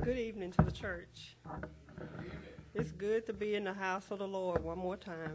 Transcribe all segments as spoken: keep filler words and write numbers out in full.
Good evening to the church. It's good to be in the house of the Lord one more time.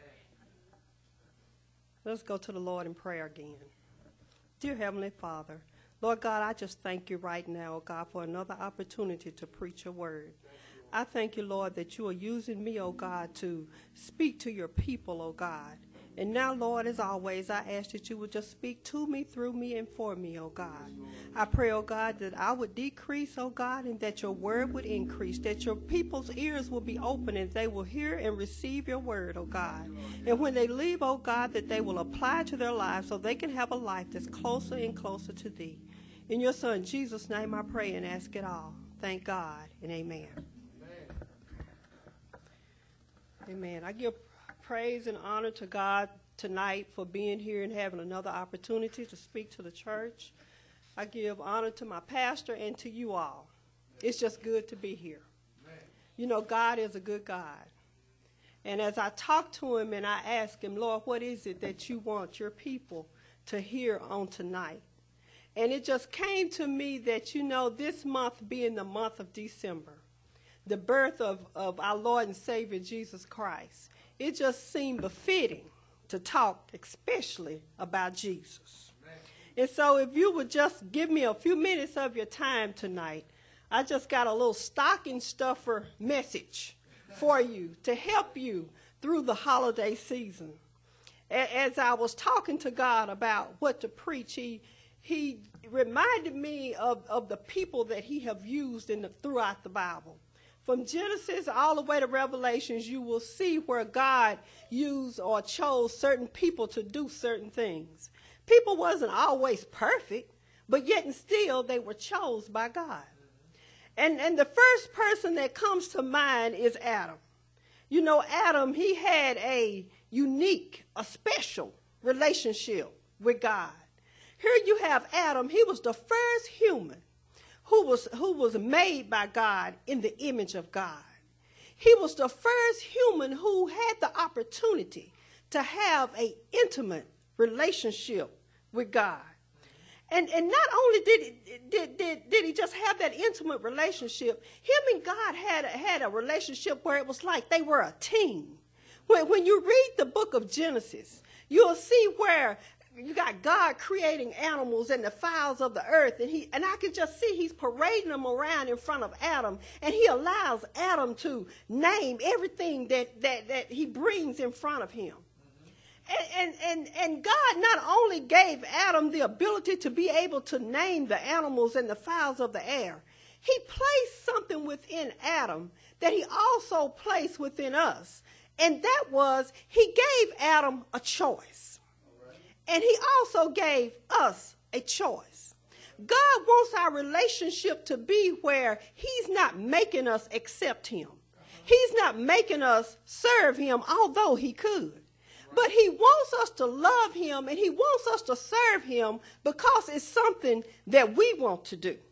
Let's go to the Lord in prayer again. Dear Heavenly Father, Lord God, I just thank you right now, oh God, for another opportunity to preach your word. I thank you, Lord, that you are using me, oh God, to speak to your people, oh God. And now, Lord, as always, I ask that you would just speak to me, through me, and for me, oh God. I pray, oh God, that I would decrease, oh God, and that your word would increase, that your people's ears will be open and they will hear and receive your word, oh God. And when they leave, oh God, that they will apply to their lives so they can have a life that's closer and closer to thee. In your Son, Jesus' name, I pray and ask it all. Thank God and amen. Amen. I give praise and honor to God tonight for being here and having another opportunity to speak to the church. I give honor to my pastor and to you all. It's just good to be here. You know, God is a good God. And as I talk to him and I ask him, Lord, what is it that you want your people to hear on tonight? And it just came to me that, you know, this month being the month of December, the birth of, of our Lord and Savior Jesus Christ, it just seemed befitting to talk especially about Jesus. Amen. And so if you would just give me a few minutes of your time tonight, I just got a little stocking stuffer message for you to help you through the holiday season. As I was talking to God about what to preach, he, he reminded me of, of the people that he have used in the, throughout the Bible. From Genesis all the way to Revelations, you will see where God used or chose certain people to do certain things. People wasn't always perfect, but yet and still they were chosen by God. And, and the first person that comes to mind is Adam. You know, Adam, he had a unique, a special relationship with God. Here you have Adam. He was the first human who was who was made by God in the image of God. He was the first human who had the opportunity to have an intimate relationship with God. And and not only did, did, did, did he just have that intimate relationship, him and God had a, had a relationship where it was like they were a team. When, when you read the book of Genesis, you'll see where you got God creating animals and the fowls of the earth, and he and I can just see he's parading them around in front of Adam, and he allows Adam to name everything that that, that he brings in front of him. Mm-hmm. And, and, and, and God not only gave Adam the ability to be able to name the animals and the fowls of the air, he placed something within Adam that he also placed within us, and that was he gave Adam a choice. And he also gave us a choice. God wants our relationship to be where he's not making us accept him. He's not making us serve him, although he could. But he wants us to love him, and he wants us to serve him because it's something that we want to do.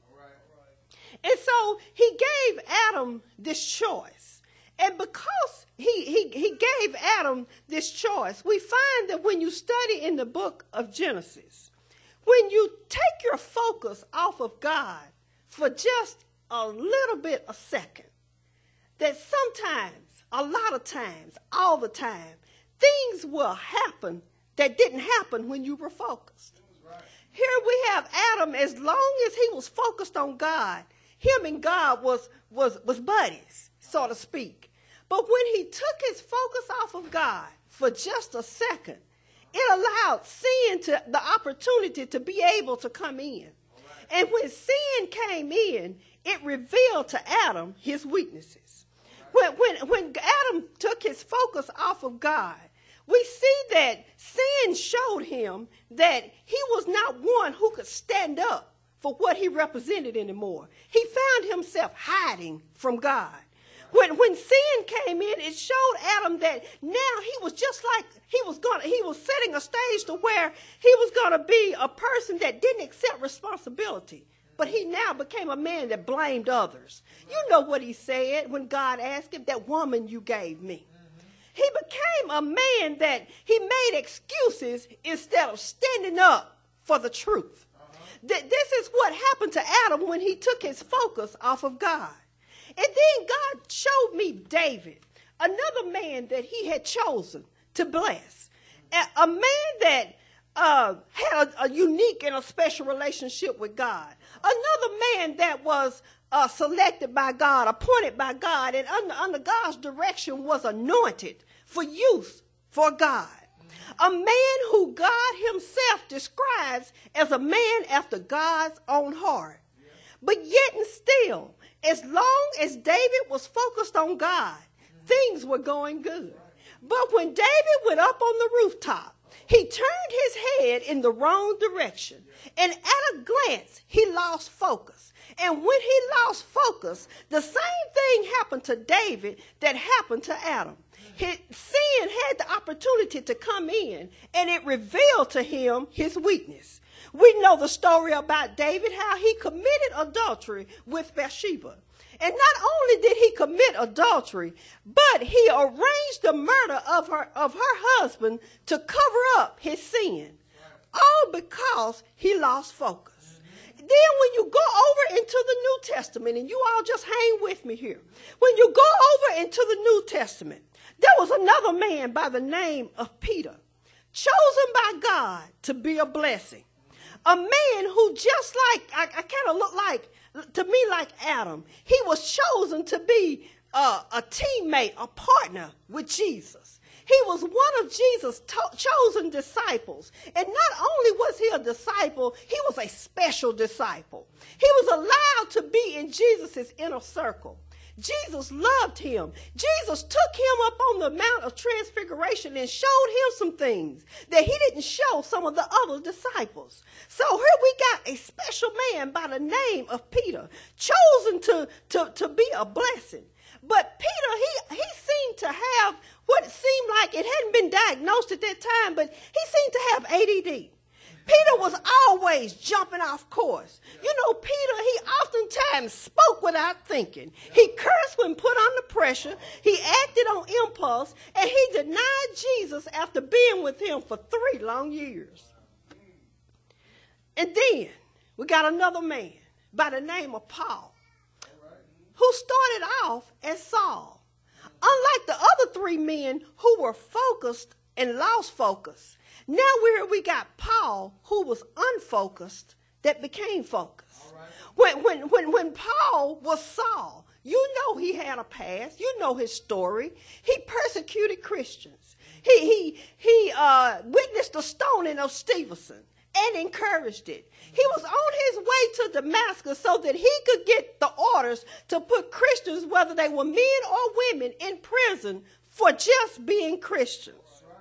And so he gave Adam this choice. And because he, he, he gave Adam this choice, we find that when you study in the book of Genesis, when you take your focus off of God for just a little bit a second, that sometimes, a lot of times, all the time, things will happen that didn't happen when you were focused. Right. Here we have Adam, as long as he was focused on God, him and God was, was, was buddies, so to speak. But when he took his focus off of God for just a second, it allowed sin to the opportunity to be able to come in. Right. And when sin came in, it revealed to Adam his weaknesses. Right. When, when, when Adam took his focus off of God, we see that sin showed him that he was not one who could stand up for what he represented anymore. He found himself hiding from God. When when sin came in, it showed Adam that now he was just like he was going. He was setting a stage to where he was going to be a person that didn't accept responsibility. But he now became a man that blamed others. You know what he said when God asked him, "That woman you gave me." He became a man that he made excuses instead of standing up for the truth. Th- this is what what happened to Adam when he took his focus off of God. And then God showed me David, another man that he had chosen to bless. A, a man that uh, had a, a unique and a special relationship with God. Another man that was uh, selected by God, appointed by God, and under, under God's direction was anointed for use for God. A man who God himself describes as a man after God's own heart. But yet and still, as long as David was focused on God, things were going good. But when David went up on the rooftop, he turned his head in the wrong direction. And at a glance, he lost focus. And when he lost focus, the same thing happened to David that happened to Adam. His sin had the opportunity to come in, and it revealed to him his weakness. We know the story about David, how he committed adultery with Bathsheba. And not only did he commit adultery, but he arranged the murder of her, of her husband to cover up his sin. All because he lost focus. Then when you go over into the New Testament, and you all just hang with me here. When you go over into the New Testament, there was another man by the name of Peter, chosen by God to be a blessing. A man who just like, I, I kind of look like, to me like Adam. He was chosen to be uh, a teammate, a partner with Jesus. He was one of Jesus' to- chosen disciples. And not only was he a disciple, he was a special disciple. He was allowed to be in Jesus' inner circle. Jesus loved him. Jesus took him up on the Mount of Transfiguration and showed him some things that he didn't show some of the other disciples. So here we got a special man by the name of Peter, chosen to, to, to be a blessing. But Peter, he, he seemed to have what it seemed like, it hadn't been diagnosed at that time, but he seemed to have A D D. Peter was always jumping off course. You know, Peter, he oftentimes spoke without thinking. He cursed when put under pressure. He acted on impulse, and he denied Jesus after being with him for three long years. And then we got another man by the name of Paul, who started off as Saul. Unlike the other three men who were focused and lost focus, now we we got Paul, who was unfocused, that became focused. Right. When, when, when, when Paul was Saul, you know he had a past. You know his story. He persecuted Christians. He, he, he uh, witnessed the stoning of Stephenson and encouraged it. He was on his way to Damascus so that he could get the orders to put Christians, whether they were men or women, in prison for just being Christians.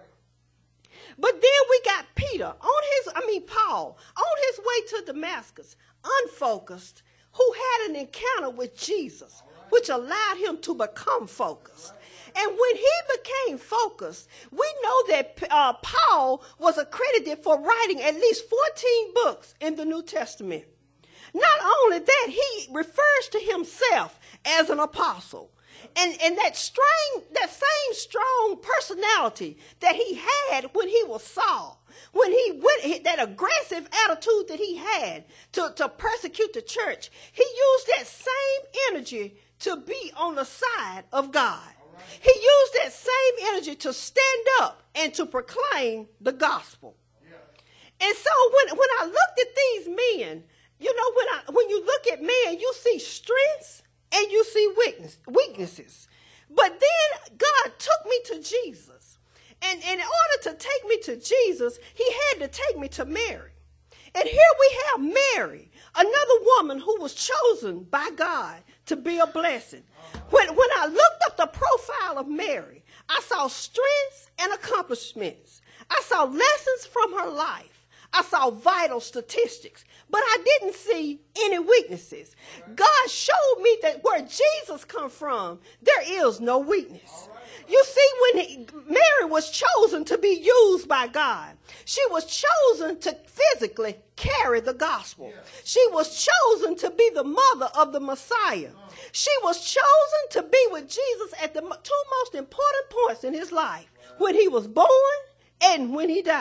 But then we got Peter on his, I mean Paul, on his way to Damascus, unfocused, who had an encounter with Jesus, which allowed him to become focused. And when he became focused, we know that uh, Paul was accredited for writing at least fourteen books in the New Testament. Not only that, he refers to himself as an apostle. And, and that strong, that same strong personality that he had when he was Saul, when he went, that aggressive attitude that he had to, to persecute the church, he used that same energy to be on the side of God. Right. He used that same energy to stand up and to proclaim the gospel. Yeah. And so when, when I looked at these men, you know, when I when you look at man, you see strengths and you see weakness, weaknesses. But then God took me to Jesus. And, and in order to take me to Jesus, he had to take me to Mary. And here we have Mary, another woman who was chosen by God to be a blessing. When, when I looked up the profile of Mary, I saw strengths and accomplishments. I saw lessons from her life. I saw vital statistics, but I didn't see any weaknesses. God showed me that where Jesus come from, there is no weakness. You see, when he, Mary was chosen to be used by God, she was chosen to physically carry the gospel. She was chosen to be the mother of the Messiah. She was chosen to be with Jesus at the two most important points in his life, when he was born and when he died.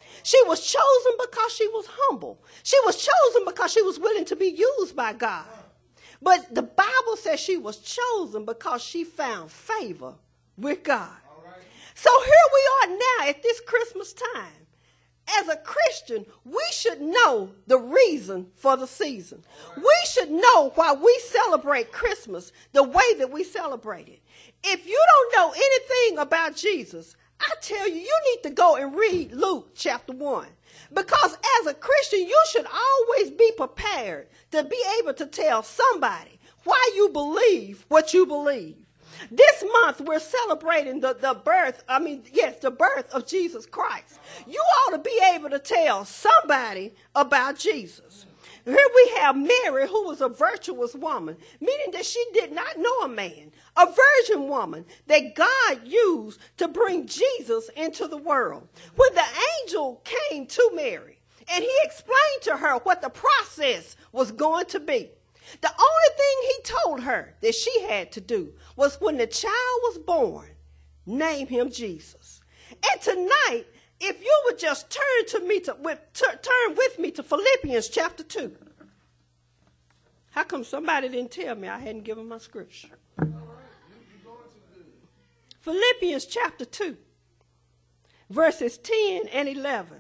She was chosen because she was humble. She was chosen because she was willing to be used by God. But the Bible says she was chosen because she found favor with God. Right. So here we are now at this Christmas time. As a Christian, we should know the reason for the season. Right. We should know why we celebrate Christmas the way that we celebrate it. If you don't know anything about Jesus, I tell you, you need to go and read Luke chapter one. Because as a Christian, you should always be prepared to be able to tell somebody why you believe what you believe. This month, we're celebrating the, the birth, I mean, yes, the birth of Jesus Christ. You ought to be able to tell somebody about Jesus. Here we have Mary, who was a virtuous woman, meaning that she did not know a man, a virgin woman that God used to bring Jesus into the world. When the angel came to Mary and he explained to her what the process was going to be, the only thing he told her that she had to do was when the child was born, name him Jesus. And tonight, if you would just turn to me to with, t- turn with me to Philippians chapter two. How come somebody didn't tell me I hadn't given my scripture? All right. You're going too good. Philippians chapter two, verses ten and eleven.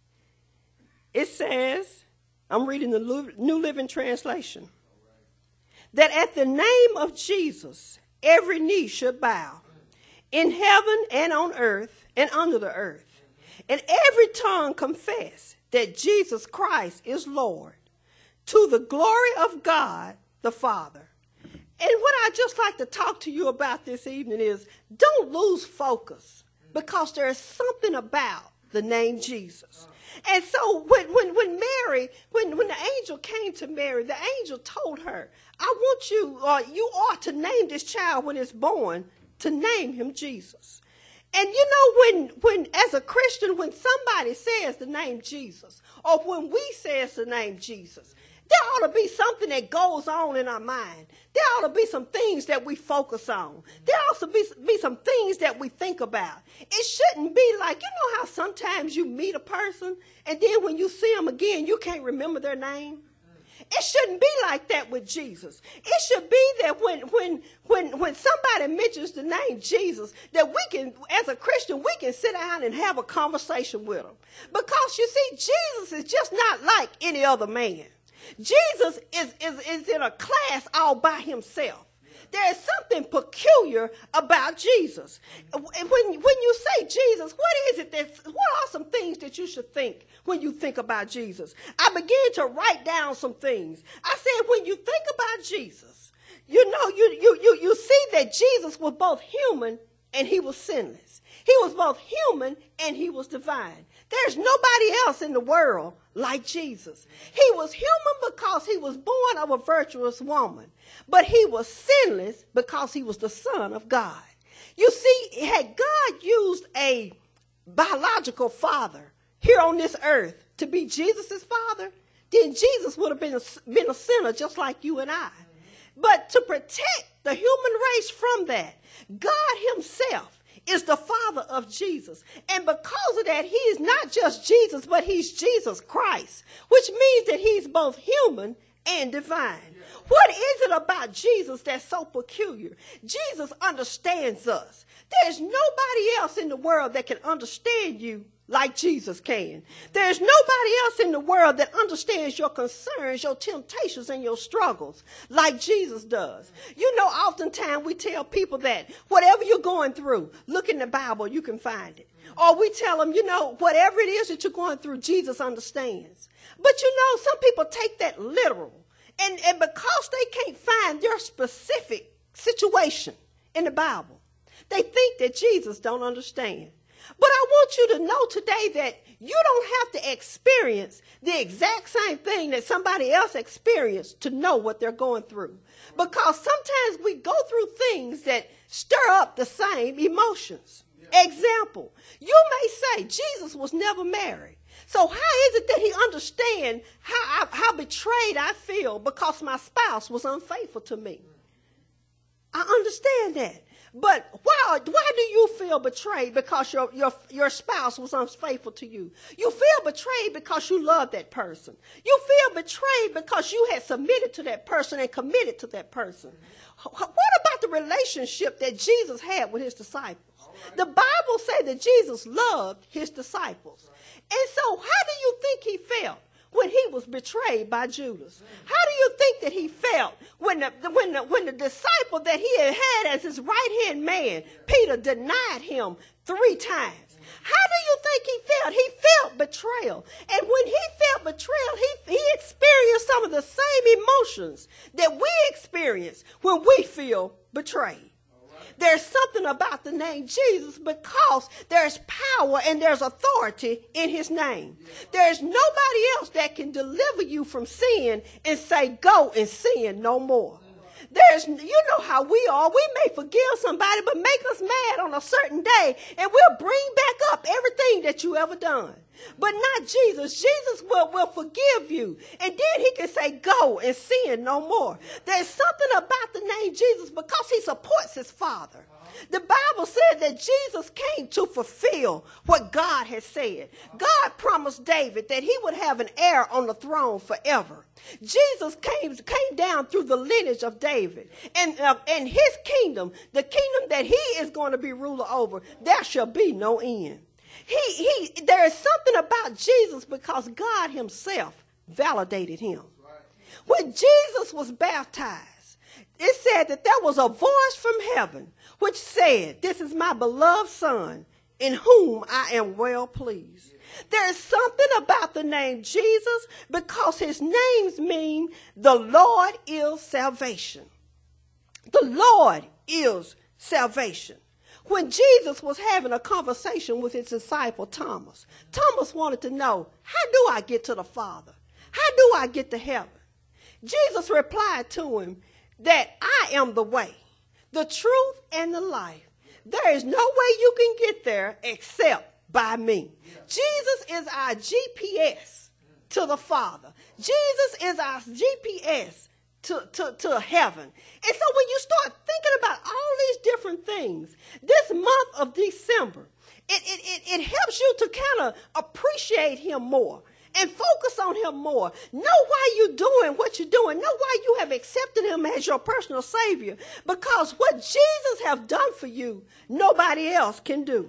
It says, I'm reading the New Living Translation, that at the name of Jesus, every knee should bow, in heaven and on earth and under the earth, and every tongue confess that Jesus Christ is Lord, to the glory of God the Father. And what I'd just like to talk to you about this evening is, don't lose focus, because there is something about the name Jesus. And so when, when, when Mary, when, when the angel came to Mary, the angel told her, I want you, uh, you ought to name this child when it's born, to name him Jesus. And you know, when, when as a Christian, when somebody says the name Jesus, or when we says the name Jesus, there ought to be something that goes on in our mind. There ought to be some things that we focus on. There ought to be, be some things that we think about. It shouldn't be like, you know how sometimes you meet a person and then when you see them again, you can't remember their name? It shouldn't be like that with Jesus. It should be that when, when, when, when somebody mentions the name Jesus, that we can, as a Christian, we can sit down and have a conversation with them. Because you see, Jesus is just not like any other man. Jesus is, is, is in a class all by himself. There is something peculiar about Jesus. When, when you say Jesus, what is it that, what are some things that you should think when you think about Jesus? I began to write down some things. I said, when you think about Jesus, you know, you, you, you, you see that Jesus was both human and he was sinless. He was both human and he was divine. There's nobody else in the world like Jesus. He was human because he was born of a virtuous woman, but he was sinless because he was the Son of God. You see, had God used a biological father here on this earth to be Jesus' father, then Jesus would have been a, been a sinner just like you and I. But to protect the human race from that, God himself is the father of Jesus. And because of that, he is not just Jesus, but he's Jesus Christ, which means that he's both human and divine. What is it about Jesus that's so peculiar? Jesus understands us. There's nobody else in the world that can understand you like Jesus can. There's nobody else in the world that understands your concerns, your temptations, and your struggles like Jesus does. You know, oftentimes we tell people that whatever you're going through, look in the Bible, you can find it. Or we tell them, you know, whatever it is that you're going through, Jesus understands. But you know, some people take that literal. And, and because they can't find their specific situation in the Bible, they think that Jesus don't understand. But I want you to know today that you don't have to experience the exact same thing that somebody else experienced to know what they're going through. Because sometimes we go through things that stir up the same emotions. Example, you may say Jesus was never married. So how is it that he understands how, I, how betrayed I feel because my spouse was unfaithful to me? I understand that. But why, why do you feel betrayed? Because your, your, your spouse was unfaithful to you. You feel betrayed because you love that person. You feel betrayed because you had submitted to that person and committed to that person. What about the relationship that Jesus had with his disciples? The Bible says that Jesus loved his disciples. And so how do you think he felt when he was betrayed by Judas? How do you think that he felt when the, when the, when the disciple that he had had as his right-hand man, Peter, denied him three times? How do you think he felt? He felt betrayal. And when he felt betrayal, he, he experienced some of the same emotions that we experience when we feel betrayed. There's something about the name Jesus because there's power and there's authority in his name. There's nobody else that can deliver you from sin and say, go and sin no more. There's, you know how we are. We may forgive somebody, but make us mad on a certain day, and we'll bring back up everything that you ever done. But not Jesus. Jesus will, will forgive you. And then he can say, go and sin no more. There's something about the name Jesus because he supports his Father. The Bible said that Jesus came to fulfill what God had said. God promised David that he would have an heir on the throne forever. Jesus came, came down through the lineage of David. And uh, in his kingdom, the kingdom that he is going to be ruler over, there shall be no end. He, he, there is something about Jesus because God himself validated him. When Jesus was baptized, it said that there was a voice from heaven which said, this is my beloved Son, in whom I am well pleased. There is something about the name Jesus because his names mean the Lord is salvation. The Lord is salvation. When Jesus was having a conversation with his disciple Thomas, Thomas wanted to know, how do I get to the Father? How do I get to heaven? Jesus replied to him that I am the way, the truth, and the life. There is no way you can get there except by me. Jesus is our G P S to the Father. Jesus is our G P S to, to, to heaven. And so when you start thinking about all these different things, this month of December, it, it, it, it helps you to kind of appreciate him more and focus on him more. Know why you're doing what you're doing. Know why you have accepted him as your personal Savior. Because what Jesus has done for you, nobody else can do.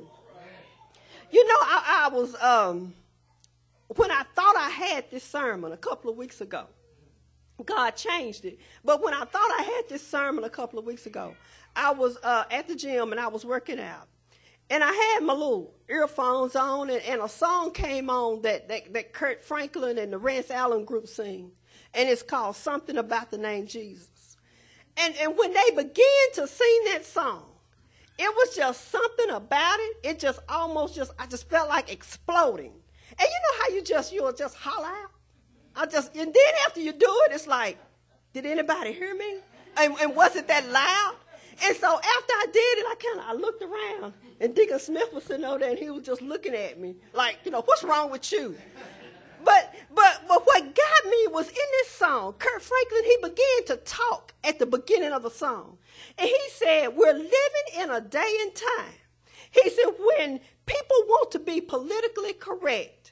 You know, I, I was, um, when I thought I had this sermon a couple of weeks ago, God changed it. But when I thought I had this sermon a couple of weeks ago, I was uh, at the gym and I was working out. And I had my little earphones on, and, and a song came on that, that, that Kurt Franklin and the Rance Allen group sing. And it's called Something About the Name Jesus. And, and when they began to sing that song, it was just something about it. It just almost just, I just felt like exploding. And you know how you just, you'll just holler out? I just, and then after you do it, it's like, did anybody hear me? And, and was it that loud? And so after I did it, I kind of, I looked around, and Deacon Smith was sitting over there, and he was just looking at me like, you know, what's wrong with you? But, but, but what got me was in this song, Kurt Franklin, he began to talk at the beginning of the song. And he said, we're living in a day and time. He said, when people want to be politically correct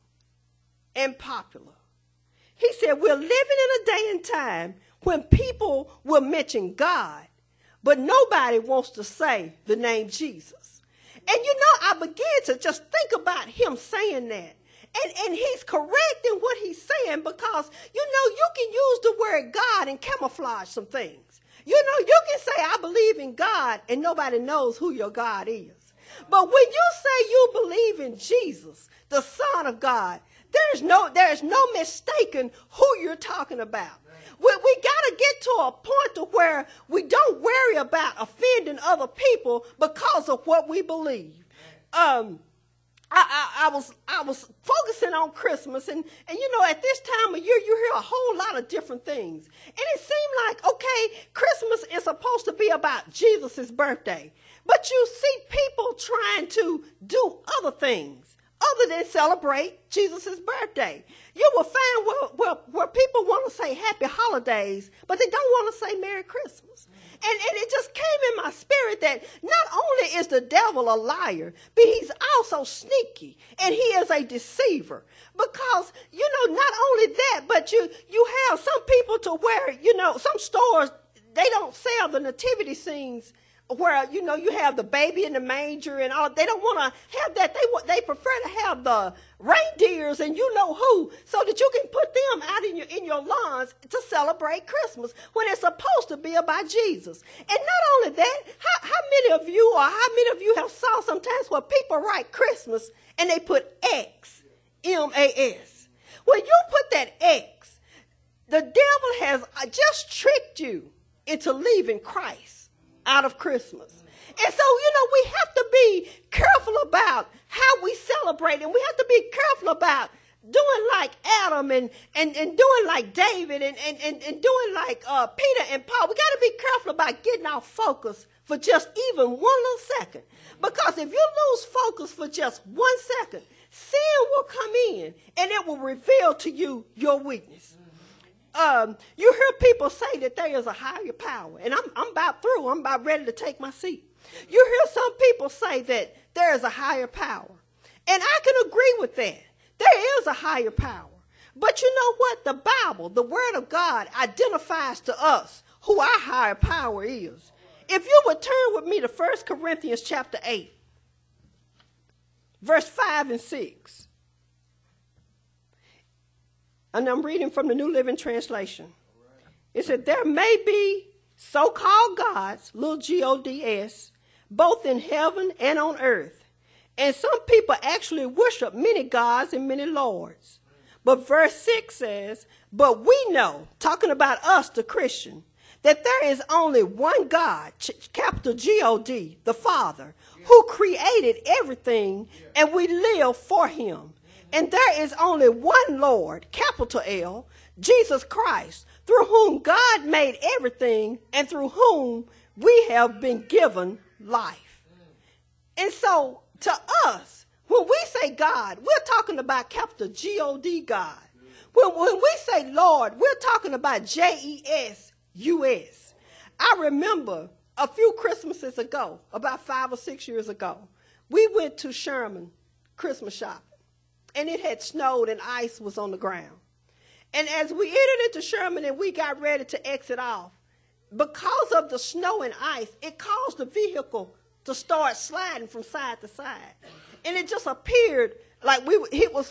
and popular. He said, we're living in a day and time when people will mention God, but nobody wants to say the name Jesus. And you know, I began to just think about him saying that. And, and he's correct in what he's saying because, you know, you can use the word God and camouflage some things. You know, you can say, I believe in God, and nobody knows who your God is. But when you say you believe in Jesus, the Son of God, there's no, there's no mistaking who you're talking about. We, we got to get to a point to where we don't worry about offending other people because of what we believe. Um, I, I, I was I was focusing on Christmas, and, and you know, at this time of year, you hear a whole lot of different things. And it seemed like, okay, Christmas is supposed to be about Jesus' birthday. But you see people trying to do other things other than celebrate Jesus' birthday. You will find where, where, where people want to say happy holidays, but they don't want to say Merry Christmas. And, and it just came in my spirit that not only is the devil a liar, but he's also sneaky and he is a deceiver. Because, you know, not only that, but you, you have some people to where, you know, some stores, they don't sell the nativity scenes where, you know, you have the baby in the manger and all. They don't want to have that. They they prefer to have the reindeers and you know who, so that you can put them out in your in your lawns to celebrate Christmas when it's supposed to be about Jesus. And not only that, how, how many of you or how many of you have saw sometimes where people write Christmas and they put X, M A S. When you put that X, the devil has just tricked you into leaving Christ out of Christmas. And so, you know, we have to be careful about how we celebrate, and we have to be careful about doing like Adam and, and, and doing like David and, and, and, and doing like uh, Peter and Paul. We got to be careful about getting our focus for just even one little second. Because if you lose focus for just one second, sin will come in and it will reveal to you your weakness. Um, you hear people say that there is a higher power, and I'm, I'm about through. I'm about ready to take my seat. You hear some people say that there is a higher power, and I can agree with that. There is a higher power. But you know what? The Bible, the Word of God, identifies to us who our higher power is. If you would turn with me to First Corinthians chapter eight, verse five and six. And I'm reading from the New Living Translation. It said, there may be so-called gods, little G O D S, both in heaven and on earth. And some people actually worship many gods and many lords. But verse six says, but we know, talking about us, the Christian, that there is only one God, capital G O D, the Father, who created everything, and we live for him. And there is only one Lord, capital L, Jesus Christ, through whom God made everything and through whom we have been given life. And so to us, when we say God, we're talking about capital G O D God. When, when we say Lord, we're talking about J E S U S. I remember a few Christmases ago, about five or six years ago, we went to Sherman Christmas shopping. And it had snowed and ice was on the ground. And as we entered into Sherman and we got ready to exit off, because of the snow and ice, it caused the vehicle to start sliding from side to side. And it just appeared like we it was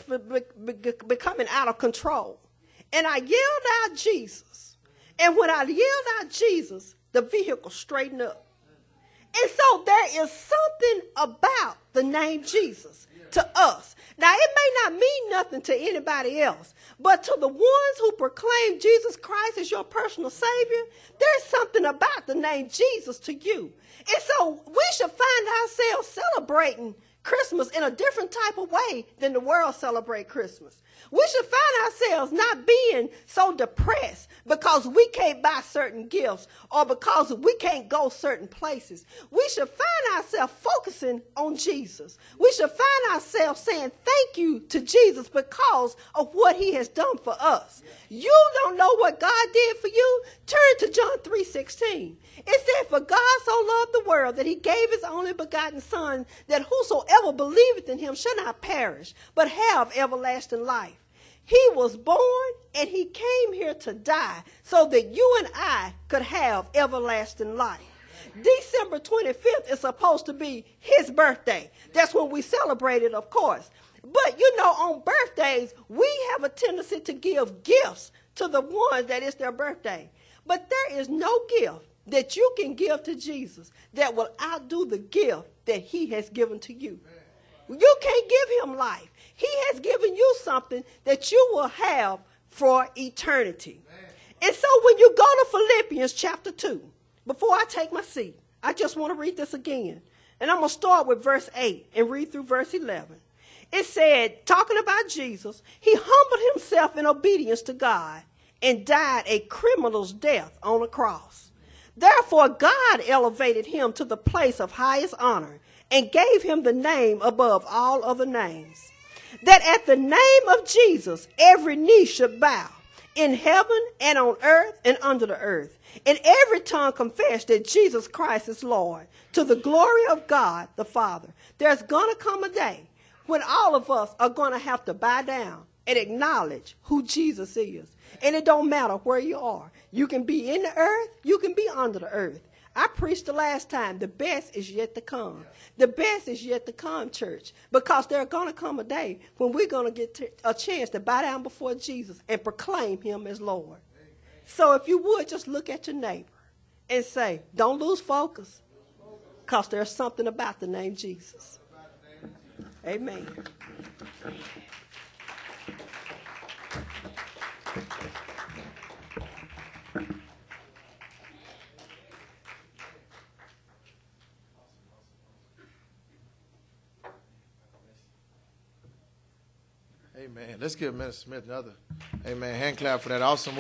becoming out of control. And I yelled out Jesus. And when I yelled out Jesus, the vehicle straightened up. And so there is something about the name Jesus to us. Now, it may not mean nothing to anybody else, but to the ones who proclaim Jesus Christ as your personal Savior, there's something about the name Jesus to you. And so we should find ourselves celebrating Christmas in a different type of way than the world celebrates Christmas. We should find ourselves not being so depressed because we can't buy certain gifts or because we can't go certain places. We should find ourselves focusing on Jesus. We should find ourselves saying thank you to Jesus because of what he has done for us. You don't know what God did for you? Turn to John three sixteen. It said, for God so loved the world that he gave his only begotten Son, that whosoever believeth in him shall not perish, but have everlasting life. He was born and he came here to die so that you and I could have everlasting life. December twenty-fifth is supposed to be his birthday. That's when we celebrate it, of course. But, you know, on birthdays, we have a tendency to give gifts to the ones that is their birthday. But there is no gift that you can give to Jesus that will outdo the gift that he has given to you. You can't give him life. He has given you something that you will have for eternity. And so when you go to Philippians chapter two, before I take my seat, I just want to read this again. And I'm going to start with verse eight and read through verse eleven. It said, talking about Jesus, he humbled himself in obedience to God and died a criminal's death on a cross. Therefore, God elevated him to the place of highest honor and gave him the name above all other names, that at the name of Jesus, every knee should bow in heaven and on earth and under the earth. And every tongue confess that Jesus Christ is Lord, to the glory of God the Father. There's going to come a day when all of us are going to have to bow down and acknowledge who Jesus is. And it don't matter where you are. You can be in the earth, you can be under the earth. I preached the last time, the best is yet to come. The best is yet to come, church, because there's going to come a day when we're going to get a chance to bow down before Jesus and proclaim him as Lord. So if you would, just look at your neighbor and say, don't lose focus, because there's something about the name Jesus. Amen. Amen. Let's give Minister Smith another, amen, hand clap for that awesome